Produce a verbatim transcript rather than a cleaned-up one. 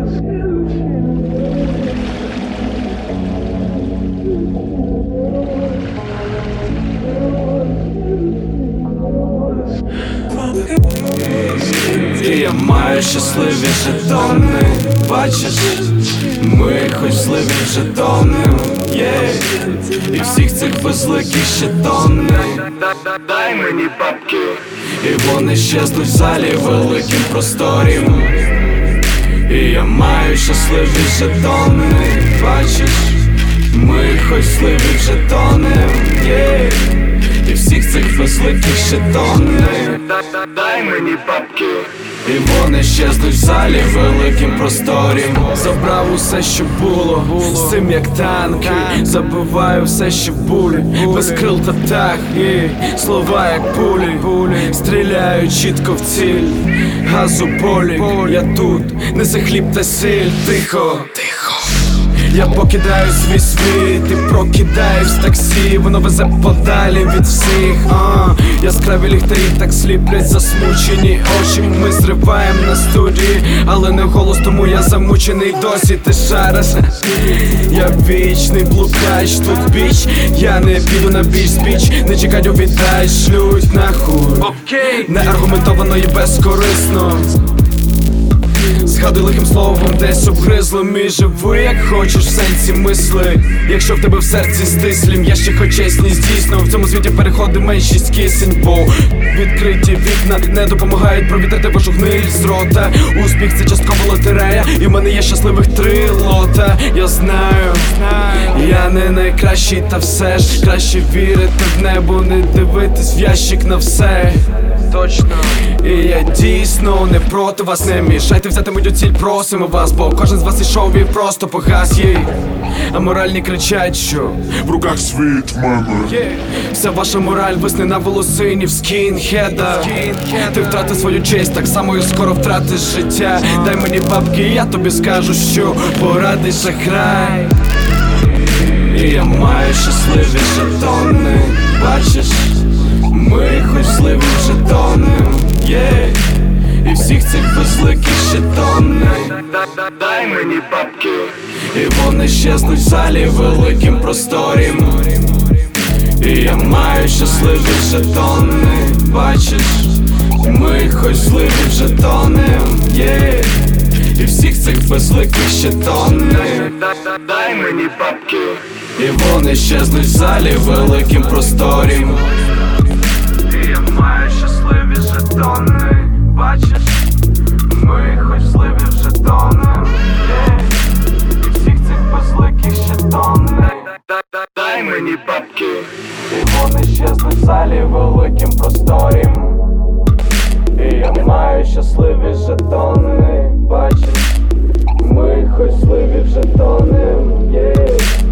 І я маю щасливі жетони, бачиш, ми хоч зливі жетони, yeah. І всіх цих безликих жетони, дай мені бабки. І вони щезнуть в залі великим просторі. І я маю щасливі жетони, бачиш, ми хоч зливі жетони, yeah. І всіх цих безликих жетони, дай мені бабки. І вони щезнуть в залі великим просторі. Забрав усе, що було, з цим як танки. Забиваю все, що в булі, без крил та птах. І слова як пулі, стріляю чітко в ціль. Газу полі, я тут, неси хліб та сіль. Тихо, тихо. Я покидаю свій світ і прокидаюсь в таксі. Воно везе подалі від всіх, а яскраві ліхтарі так сліплять засмучені очі. Ми зриваємо на студії, але не голос, тому я замучений досі. Ти шариш, я вічний блукач, тут біч. Я не піду на біч спіч, не чекать, увідай, шлють нахуй. Окей, не аргументовано і безкорисно. Згадуй лихим словом, десь обгризло. Мій живи, як хочеш, в сенсі мисли. Якщо в тебе в серці стислім, я ще хоч чесність дійсно. В цьому світі переходи меншість кисень, бо відкриті вікна не допомагають провітрити вашу гниль з рота. Успіх — це часткова лотерея, і в мене є щасливих три лота. Я знаю, я не найкращий, та все ж краще вірити в небо, не дивитись в ящик на все. Точно. І я дійсно не проти вас, не мішайте взяти мою ціль, просимо вас. Бо кожен з вас ішов і просто погас їй. А моральні кричать, що в руках світ мене, yeah. Вся ваша мораль висне на волосині в скінхеда. Ти втратив свою честь, так само і скоро втратиш життя. Дай мені бабки, я тобі скажу, що порадий шахрай. І я маю щасливі жетони, бачиш, ми хоч зливі жетони, yeah. І всіх цих безликих жетони, дай мені бабки. І вони щезнуть в залі великим просторі. І я маю щасливі жетони, бачиш, ми хоч зливі жетони, yeah. І всіх цих безликих жетони, дай мені бабки. І вони щезнуть в залі великим просторі. І я маю щасливі жетони, бачиш, ми хоч зливі жетони, yeah. І всіх цих безликих жетони, дай мені бабки. І вони щезнуть в залі великим просторі. І я маю щасливі жетони, бачиш, ми хоч зливі жетони, yeah.